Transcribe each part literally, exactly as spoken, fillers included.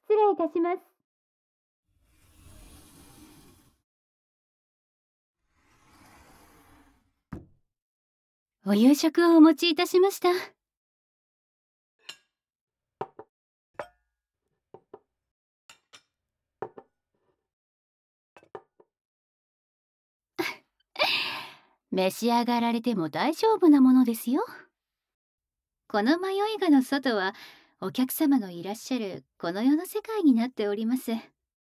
失礼いたします。お夕食をお持ちいたしました。召し上がられても大丈夫なものですよ。この迷いがの外はお客様のいらっしゃるこの世の世界になっております。え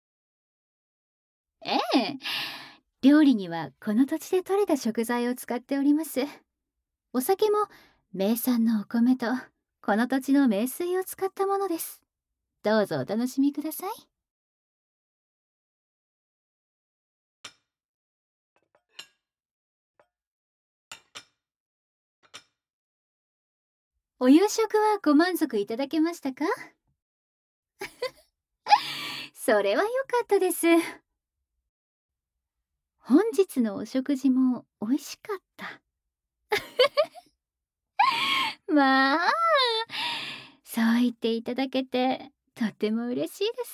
え、料理にはこの土地で採れた食材を使っております。お酒も名産のお米とこの土地の名水を使ったものです。どうぞお楽しみください。お夕食はご満足いただけましたか？それは良かったです。本日のお食事も美味しかった。まあ、そう言っていただけてとっても嬉しいです。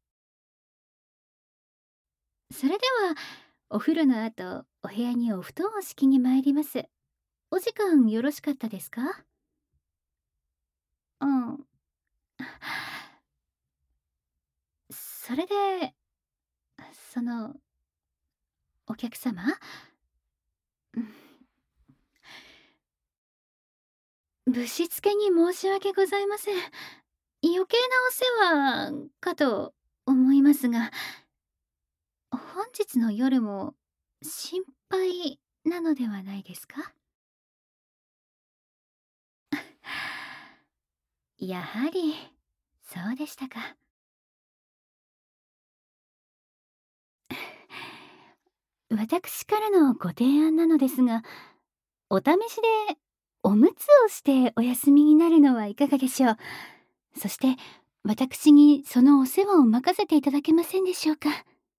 それではお風呂の後お部屋にお布団を敷きに参ります。お時間よろしかったですか？うん。それで、そのお客様、うん、ぶしつけに申し訳ございません。余計なお世話かと思いますが、本日の夜も心配なのではないですか？やはりそうでしたか。私からのご提案なのですが、お試しでおむつをしてお休みになるのはいかがでしょう。そして私にそのお世話を任せていただけませんでしょうか。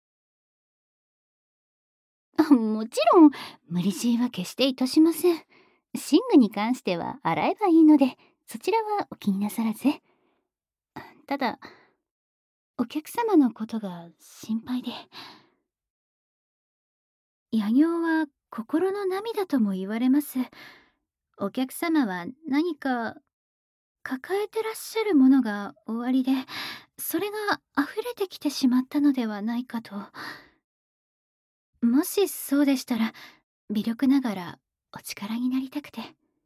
もちろん無理強いは決していたしません。寝具に関しては洗えばいいので、そちらはお気になさらず。ただお客様のことが心配で。夜尿は心の涙とも言われます。お客様は何か抱えてらっしゃるものがおありで、それが溢れてきてしまったのではないかと。もしそうでしたら微力ながらお力になりたくて。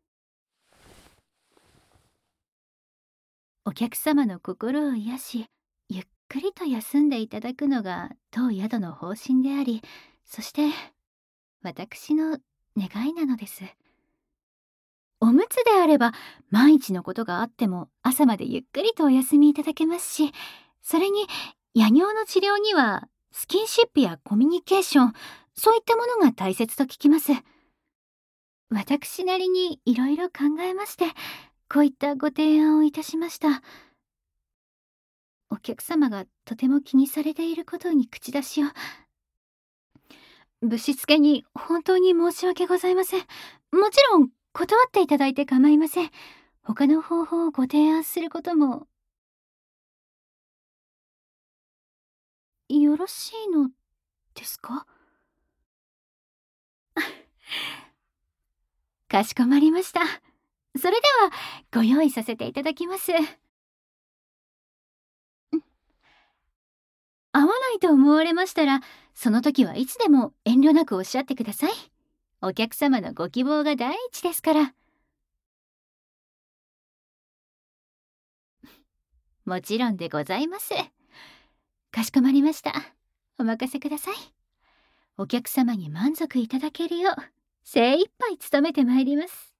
お客様の心を癒し、ゆっくりと休んでいただくのが当宿の方針であり、そして私の願いなのです。おむつであれば万一のことがあっても朝までゆっくりとお休みいただけますし、それに夜尿の治療にはスキンシップやコミュニケーション、そういったものが大切と聞きます。私なりにいろいろ考えまして、こういったご提案をいたしました。お客様がとても気にされていることに口出しを。ぶしつけに本当に申し訳ございません。もちろん断っていただいて構いません。他の方法をご提案することもよろしいのですか？かしこまりました。それではご用意させていただきます。合わないと思われましたら、その時はいつでも遠慮なくおっしゃってください。お客様のご希望が第一ですから。もちろんでございます。かしこまりました。お任せください。お客様に満足いただけるよう精一杯努めてまいります。